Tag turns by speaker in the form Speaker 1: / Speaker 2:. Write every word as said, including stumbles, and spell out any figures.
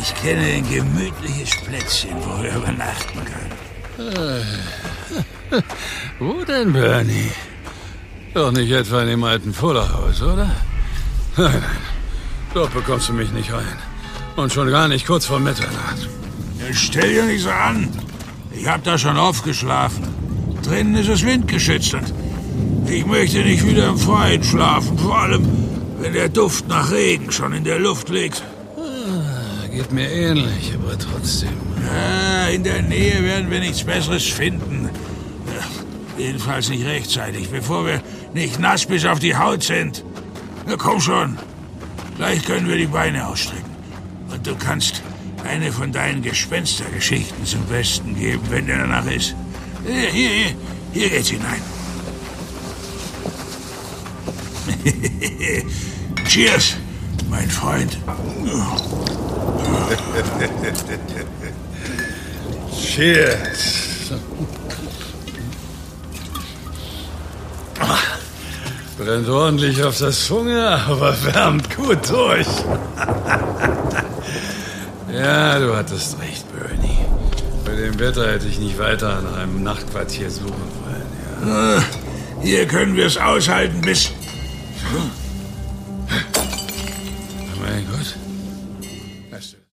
Speaker 1: Ich kenne ein gemütliches Plätzchen, wo wir übernachten können.
Speaker 2: Äh, wo denn, Bernie? Doch nicht etwa in dem alten Fullerhaus, oder? Nein, nein. Dort bekommst du mich nicht rein. Und schon gar nicht kurz vor Mitternacht.
Speaker 1: Ja, stell dir nicht so an. Ich hab da schon aufgeschlafen. Drinnen ist es windgeschützt und ich möchte nicht wieder im Freien schlafen. Vor allem, wenn der Duft nach Regen schon in der Luft liegt.
Speaker 2: Ah, geht mir ähnlich, aber trotzdem.
Speaker 1: Ja, in der Nähe werden wir nichts Besseres finden. Ja, jedenfalls nicht rechtzeitig, bevor wir nicht nass bis auf die Haut sind. Na komm schon. Gleich können wir die Beine ausstrecken. Und du kannst eine von deinen Gespenstergeschichten zum Besten geben, wenn dir danach ist. Hier, hier, hier, hier geht's hinein. Cheers, mein Freund.
Speaker 2: Cheers. Brennt ordentlich auf der Zunge, aber wärmt gut durch. Ja, du hattest recht, Bernie. Bei dem Wetter hätte ich nicht weiter nach einem Nachtquartier suchen wollen. Ja.
Speaker 1: Hier können wir es aushalten bis...